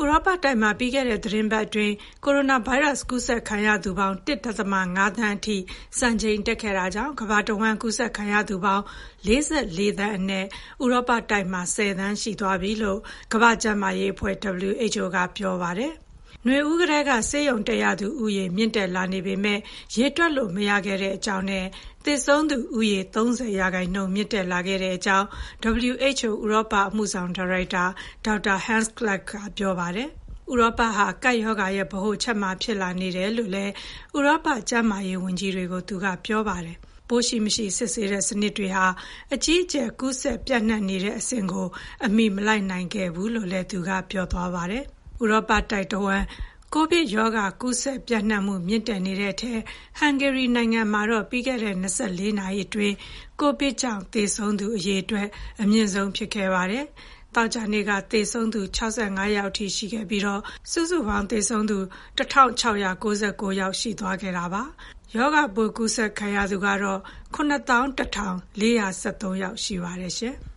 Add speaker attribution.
Speaker 1: ဥရောပတိုက်မှာပြီးခဲ့တဲ့သီတင်းပတ်အတွင်းကိုရိုနာဗိုင်းရပ်စ်ကူးစက်ခံရသူပေါင်း 1.5 သန်းအထိစံချိန်တက်ခဲ့တာကြောင့်ကမ္ဘာတဝန်းကူးစက်ခံရသူပေါင်း 44 သန်းအနက်ဥရောပတိုက်မှာ 10 သန်းရှိသွားပြီလို့ကမ္ဘာ့ကျန်းမာရေးအဖွဲ့ WHO ကပြောပါတယ်။နွေဦးကတည်းကဆေးရုံတက်ရသူဦးရေမြင့်တက်လာနေပေမဲ့ရေတွက်လို့မရခဲ့တဲ့အကြောင်းနဲ့သေဆုံးသူဦးရေ 30% မြင့်တက်လာခဲ့တဲ့အကြောင်း WHO ဥရောပအမှုဆောင်ဒါရိုက်တာဒေါက်တာ Hans Kluge ကပြောပါတယ်။ဥရောပဟာကပ်ရောဂါရဲ့ဗဟိုချက်မှာဖြစ်လာနေတယ်လို့လည်းဥရောပကျန်းမာရေးဝန်ကြီးတွေကိုသူကပြောပါတယ်။ပိုးရှိမရှိစစ်ဆေးတဲ့စနစ်တွေဟာအကြီးအကျယ်ကူးစက်ပြန့်နှံ့နေတဲ့အဆင့်ကိုအမိမလိုက်နိုင်ခဲ့ဘူးလို့လည်းသူကပြောသွားပါတယ်။ဥရောပတိုက်တဝန်းကိုဗစ်ရောဂါကူးစက်ပြန့်နှံ့မှုမြင့်တက်နေတဲ့အထက်ဟန်ဂေရီနိုင်ငံမှာတော့ပြီးခဲ့တဲ့24နာရီအတွင်းကိုဗစ်ကြောင့်သေဆုံးသူအရေအတွက်အမြင့်ဆုံးဖြစ်ခဲ့ပါတယ်။သောကြာနေ့ကသေဆုံးသူ65ယောက်ထိရှိခဲ့ပြီးတော့စုစုပေါင်းသေဆုံးသူ1699ယောက်ရှိသွားခဲ့တာပါ။ရောဂါပိုးကူးစက်ခံရသူကတော့ 91,413 ယောက်ရှိပါတယ်ရှင်။